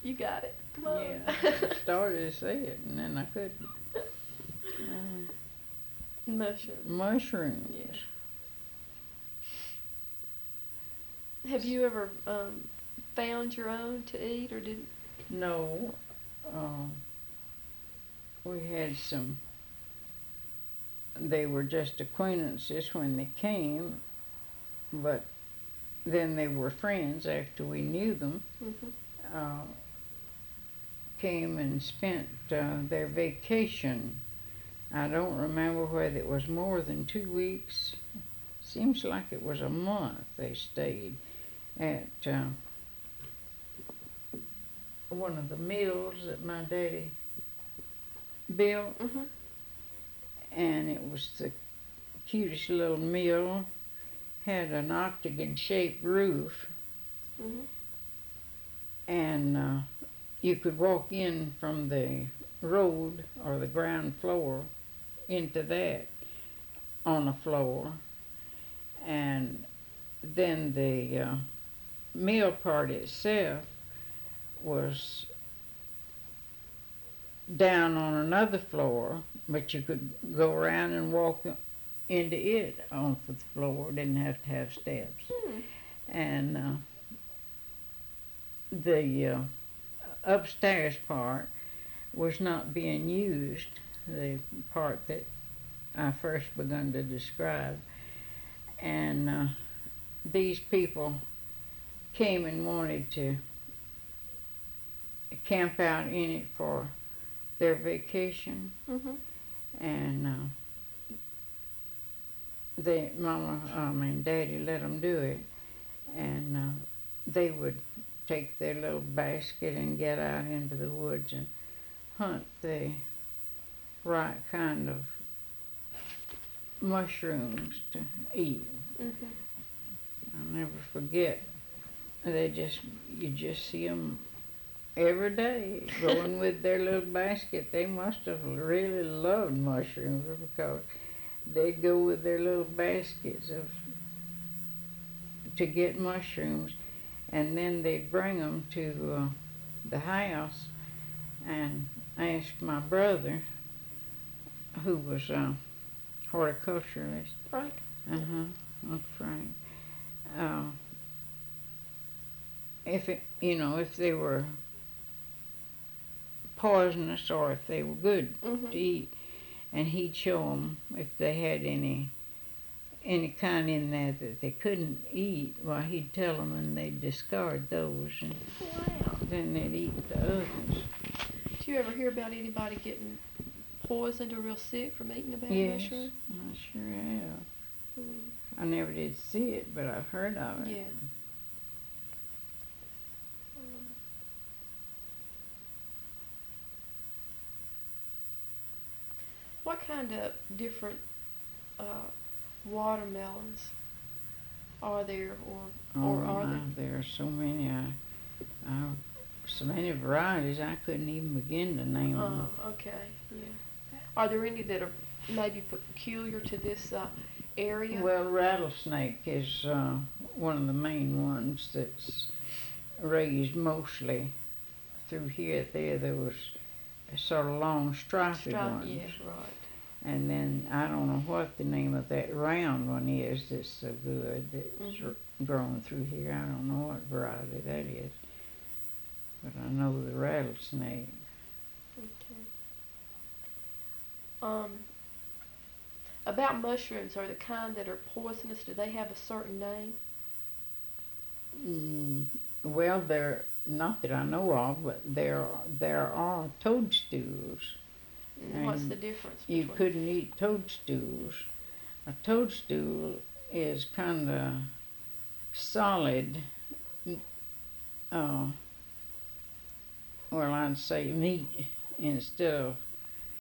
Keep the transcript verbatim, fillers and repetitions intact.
You got it. Come on. Yeah, I started to say it and then I couldn't. Uh, Mushroom. mushrooms. Yeah. Have you ever um, found your own to eat, or did? No, um, we had some. They were just acquaintances when they came, but then they were friends after we knew them. Mm-hmm. Uh, came and spent uh, their vacation. I don't remember whether it was more than two weeks. Seems like it was a month they stayed at uh, one of the mills that my daddy built, Mm-hmm. and it was the cutest little mill. Had an octagon-shaped roof, Mm-hmm. and uh, you could walk in from the road or the ground floor into that on the floor, and then the uh, mill part itself was down on another floor, but you could go around and walk into it off the floor. Didn't have to have steps. Hmm. And uh, the uh, upstairs part was not being used. The part that I first begun to describe, and uh, these people came and wanted to camp out in it for their vacation, Mm-hmm. and uh, they, Mama, I mean Daddy, let them do it, and uh, they would take their little basket and get out into the woods and hunt the right kind of mushrooms to eat. Mm-hmm. I'll never forget. They just, you just see them every day going with their little basket. They must have really loved mushrooms because they'd go with their little baskets of to get mushrooms, and then they'd bring them to uh, the house and ask my brother, who was a horticulturalist. Frank. Uh-huh, Uncle Frank. Uh, if it, you know, if they were poisonous or if they were good Mm-hmm. to eat, and he'd show them if they had any any kind in there that they couldn't eat. Well, he'd tell them, and they'd discard those, and Wow. then they'd eat the others. Did you ever hear about anybody getting poisoned or real sick from eating a bad Yes, mushroom? I sure have. Mm. I never did see it, but I've heard of it. Yeah. Um, what kind of different uh, watermelons are there, or Oh or are my, there? there are so many. I, I, so many varieties. I couldn't even begin to name them. Oh, okay. Yeah. Are there any that are maybe peculiar to this uh, area? Well, rattlesnake is uh, one of the main ones that's raised mostly through here. There, there was sort of long striped Stripe, ones, yeah, right. and then I don't know what the name of that round one is that's so good that's Mhm. grown through here. I don't know what variety that is, but I know the rattlesnake. Okay. Um, about mushrooms, are the kind that are poisonous, do they have a certain name? Mm, well, there, not that I know of, but there there are toadstools. And what's And the difference you between? couldn't eat toadstools. A toadstool is kind of solid. Uh, well, I'd say meat instead of